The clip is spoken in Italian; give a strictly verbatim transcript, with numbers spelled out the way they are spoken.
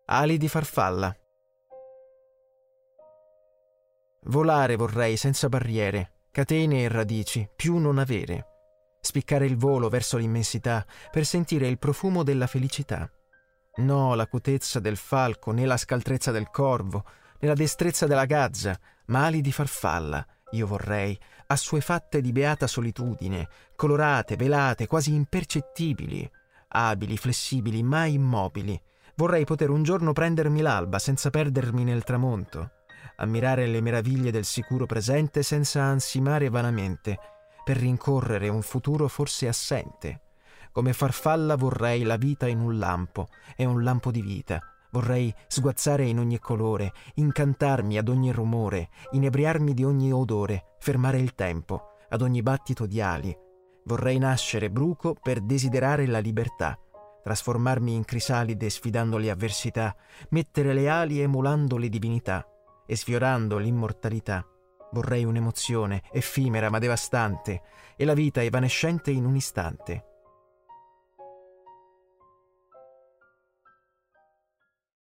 Ali di farfalla. Volare vorrei senza barriere, catene e radici, più non avere. Spiccare il volo verso l'immensità per sentire il profumo della felicità. No l'acutezza del falco, né la scaltrezza del corvo, né la destrezza della gazza, ma ali di farfalla, io vorrei, assuefatte di beata solitudine, colorate, velate, quasi impercettibili, abili, flessibili, mai immobili. Vorrei poter un giorno prendermi l'alba senza perdermi nel tramonto, ammirare le meraviglie del sicuro presente senza ansimare vanamente, per rincorrere un futuro forse assente. Come farfalla vorrei la vita in un lampo, e un lampo di vita. Vorrei sguazzare in ogni colore, incantarmi ad ogni rumore, inebriarmi di ogni odore, fermare il tempo, ad ogni battito di ali. Vorrei nascere bruco per desiderare la libertà, trasformarmi in crisalide sfidando le avversità, mettere le ali emulando le divinità e sfiorando l'immortalità. Vorrei un'emozione, effimera ma devastante, e la vita evanescente in un istante.